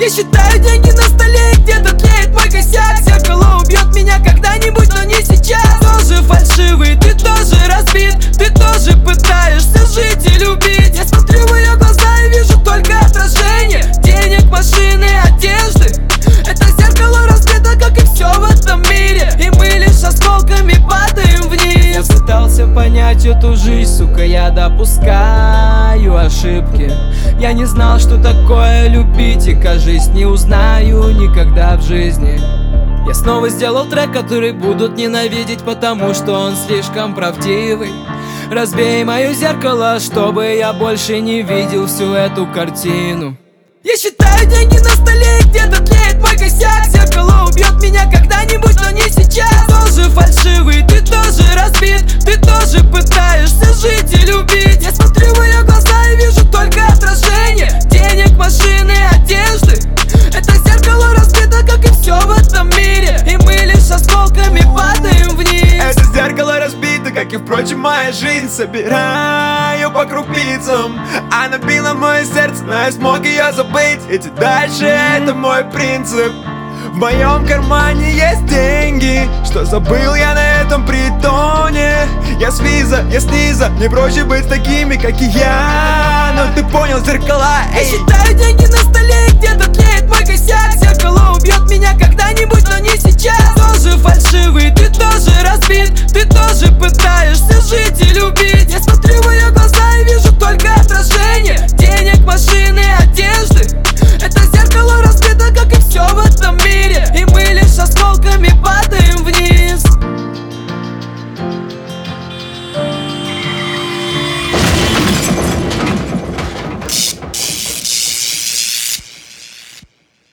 Я считаю деньги на столе, и где-то тлеет мой косяк. Зеркало убьет меня когда-нибудь, но не сейчас. Тоже фальшивый, ты тоже разбит, ты тоже пытаешься жить и любить. Я смотрю в ее глаза и вижу только отражение денег, машины, одежды. Это зеркало разбито, как и все в этом мире, и мы лишь осколками падаем вниз. Я пытался понять эту жизнь, сука, я допускаю ошибки. Я не знал, что такое любить, и, кажись, не узнаю никогда в жизни. Я снова сделал трек, который будут ненавидеть, потому что он слишком правдивый. Разбей мое зеркало, чтобы я больше не видел всю эту картину. Я считаю деньги на столе, и где-то тлеет мой косяк. Зеркало убьет меня когда-нибудь, но не сейчас. Тоже фальшивый, ты тоже разбит, ты тоже пытаешься жить и любить. Я смотрю в ее глаза и вижу только отражение денег, машины, одежды. Это зеркало разбито, как и все в этом мире, и мы лишь осколками падаем вниз. Это зеркало разбито, как и, впрочем, моя жизнь. Собираю по крупицам, она била мое сердце, но я смог ее забыть. Идти дальше, это мой принцип. В моем кармане есть деньги, что забыл я на этом притоне. Я с виза, я снизу, мне проще быть такими, как и я. Но ты понял, зеркала, эй. Я считаю деньги на столе, и где-то тлеет мой косяк. Зеркало убьет меня когда-нибудь, но не сейчас. Тоже фальшивый, ты тоже разбит, ты тоже пытаешься жить и любить.